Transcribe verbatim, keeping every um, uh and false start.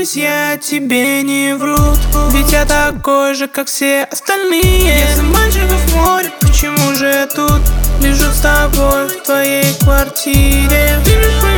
Клянусь, я тебе не врут, ведь я такой же, как все остальные. Если мальчиков море, почему же я тут лежу с тобой в твоей квартире? Ты